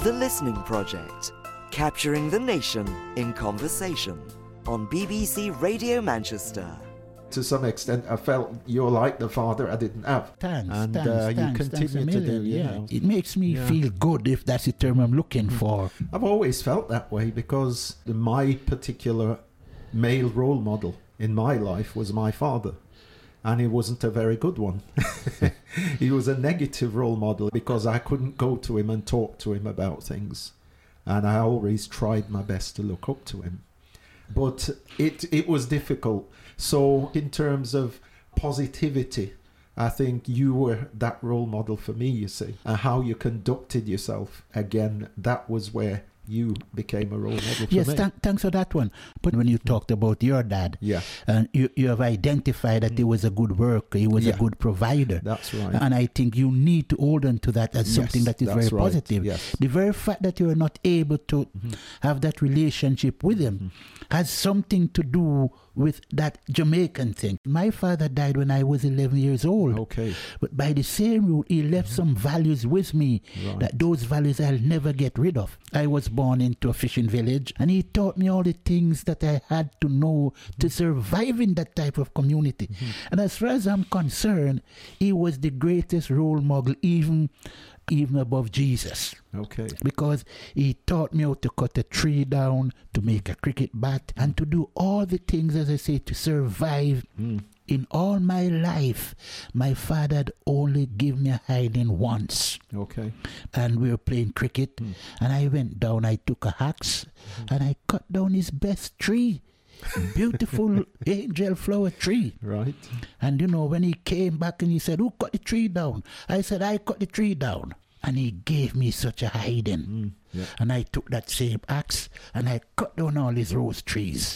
The Listening Project, capturing the nation in conversation on BBC Radio Manchester. To some extent, I felt you're like the father I didn't have. Thanks, You continue to do, you know. It makes me feel good, if that's the term I'm looking for. I've always felt that way because my particular male role model in my life was my father. And he wasn't a very good one. He was a negative role model because I couldn't go to him and talk to him about things. And I always tried my best to look up to him. But it was difficult. So in terms of positivity, I think you were that role model for me, you see. And how you conducted yourself, again, that was where you became a role model for me. Yes, thanks for that one. But when you talked about your dad, you have identified that he was a good worker, he was a good provider. That's right. And I think you need to hold on to that as something that is very positive. Yes. The very fact that you are not able to have that relationship with him has something to do with that Jamaican thing. My father died when I was 11 years old. Okay. But by the same rule, he left some values with me, that those values I'll never get rid of. I was born into a fishing village, and he taught me all the things that I had to know to survive in that type of community. And as far as I'm concerned, he was the greatest role model, even above Jesus. Okay. Because he taught me how to cut a tree down, to make a cricket bat, and to do all the things, as I say, to survive. In all my life, my father had only given me a hiding once. Okay. And we were playing cricket, and I went down, I took a axe, and I cut down his best tree. Beautiful angel flower tree. Right. And you know, when he came back and he said, "Who cut the tree down?" I said, "I cut the tree down." And he gave me such a hiding. And I took that same axe and I cut down all his rose trees.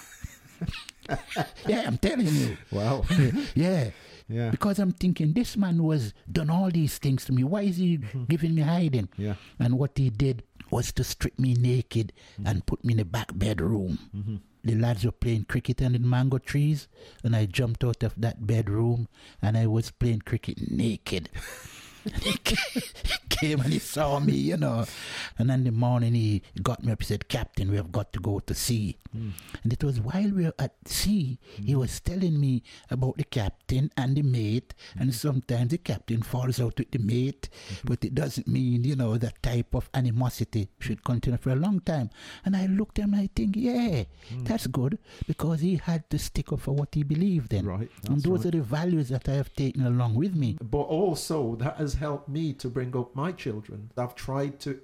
Yeah, I'm telling you. Wow. Yeah. Yeah. Because I'm thinking, this man was done all these things to me. Why is he giving me hiding? Yeah. And what he did was to strip me naked and put me in the back bedroom. The lads were playing cricket under the mango trees, and I jumped out of that bedroom and I was playing cricket naked. And he came and he saw me, you know. And in the morning he got me up. He said, "Captain, we have got to go to sea." And it was while we were at sea, he was telling me about the captain and the mate. And sometimes the captain falls out with the mate, but it doesn't mean, you know, that type of animosity should continue for a long time. And I looked at him and I think, that's good, because he had to stick up for what he believed in. Right. And those are the values that I have taken along with me. But also, that has helped me to bring up my children. I've tried to